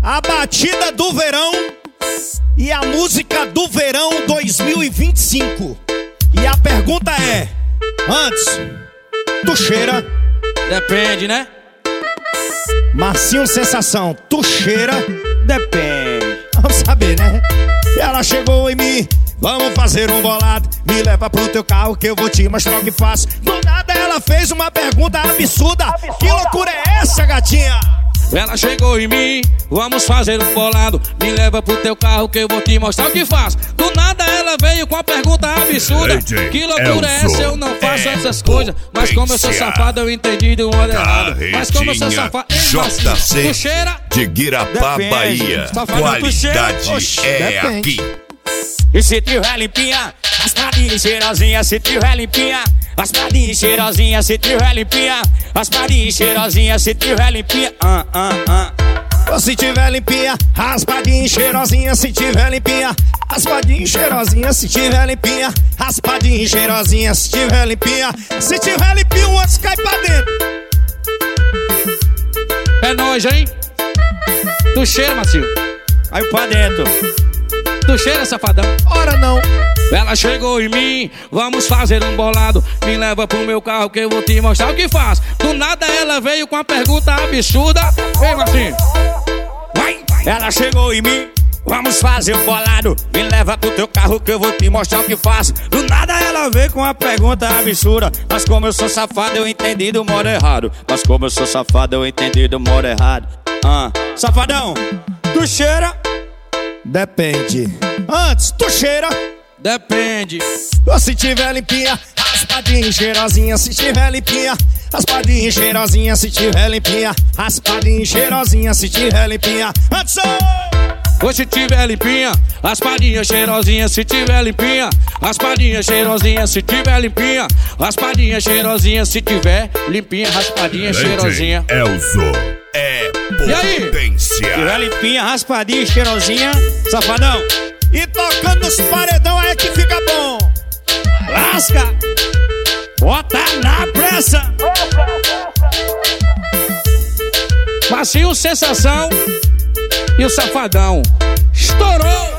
A batida do verão e a música do verão 2025. E a pergunta é: antes, tu cheira? Depende, né? Marcinho Sensação, tu cheira? Depende. Vamos saber, né? Ela chegou em mim, vamos fazer um bolado. Me leva pro teu carro que eu vou te mostrar o que faço. Do nada ela fez uma pergunta absurda. Que loucura é essa, gatinha? Ela chegou em mim, vamos fazer um bolado. Me leva pro teu carro que eu vou te mostrar o que faço. Do nada ela veio com a pergunta absurda. Que loucura é essa? Eu não faço essas coisas. Mas como eu sou safado, eu entendi do modo errado. Mas como eu sou safado, JC tu cheira? de Guirapá, Depende. Bahia. Qualidade é aqui. E se tiver limpinha, raspadinha e cheirosinha. Se tiver limpinha, raspadinha e cheirosinha. Se tiver limpinha, raspadinha e cheirosinha. Se tiver limpinha, Se tiver limpinha, raspadinha e cheirosinha. Se tiver limpinha, raspadinha e cheirosinha. Se tiver limpinha, raspadinha e cheirosinha. Se tiver limpinha, se tiver limpinha, o outro cai pra dentro. É nóis, hein? Tu cheira, Macio? Caiu pra dentro. Tu cheira, safadão? Ora não. Ela chegou em mim, vamos fazer um bolado. Me leva pro meu carro que eu vou te mostrar o que faz. Do nada ela veio com a pergunta absurda. Ei, Marcinho, vai! Ela chegou em mim, vamos fazer um bolado. Me leva pro teu carro que eu vou te mostrar o que faço. Do nada ela veio com a pergunta absurda. Mas como eu sou safado, eu entendi do modo errado. Mas como eu sou safado, eu entendi do modo errado. Safadão, tu cheira? Depende. Antes, tu cheira? Depende. Se tiver limpinha, raspadinha e cheirosinha. Se tiver limpinha, raspadinha e cheirosinha. Se tiver limpinha, raspadinha e cheirosinha. Se tiver limpinha, antes. Ou se tiver limpinha, raspadinha cheirosinha. Se tiver limpinha, raspadinha cheirosinha. Se tiver limpinha, raspadinha cheirosinha. Se tiver limpinha, raspadinha cheirosinha. Elzo é potência. Se tiver limpinha, raspadinha cheirosinha, safadão. E tocando os paredão aí que fica bom. Lasca, bota na pressa. Marcinho Sensação e o Safadão. Estourou.